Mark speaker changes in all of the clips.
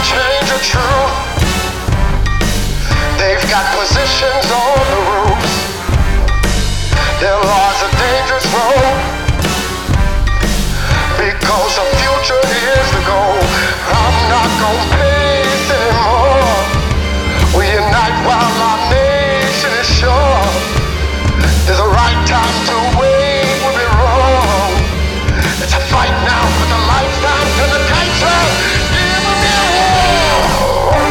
Speaker 1: change the truth. They've got positions on the roofs. Their laws a dangerous road, because the future is the goal. I'm not gonna pace anymore. We unite while our nation is sure. There's a right time to wait, will be wrong. It's a fight now for the lifetime to the cancer. Give me a war.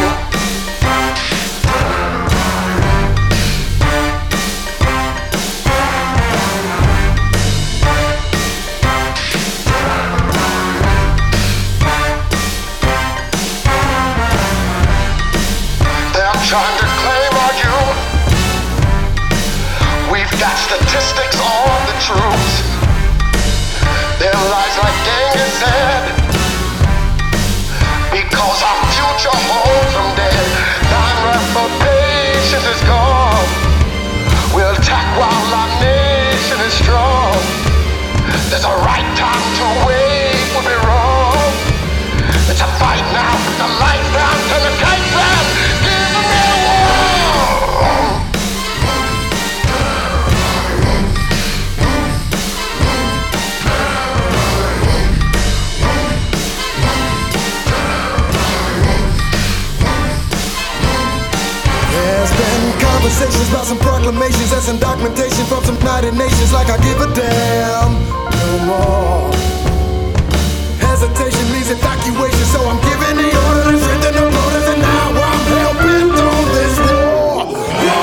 Speaker 1: They're trying to claim our youth. We've got statistics on the troops. Their lies like Genghis said, because our future holds them dead. Time left for patience is gone. We'll attack while our nation is strong. There's a right time to wait, will be wrong. It's a fight now for the lifetime to the cancer. Give me a war.
Speaker 2: There's been conversations about some proclamations and some documentation from some United Nations, like I give a damn no more. Hesitation means evacuation, so I'm giving the order to strengthen the borders, and now I'm hell-bent on this war.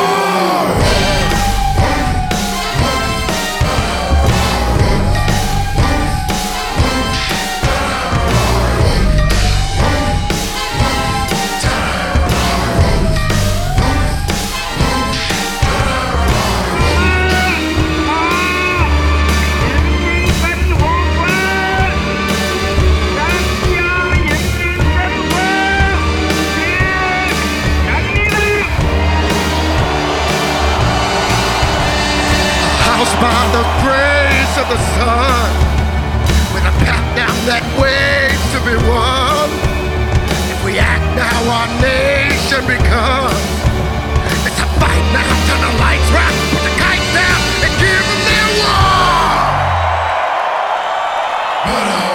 Speaker 1: By the grace of the sun, with a path down that way to be won. If we act now, our nation becomes. It's a fight now, turn the lights right, put the kites down, and give them their war.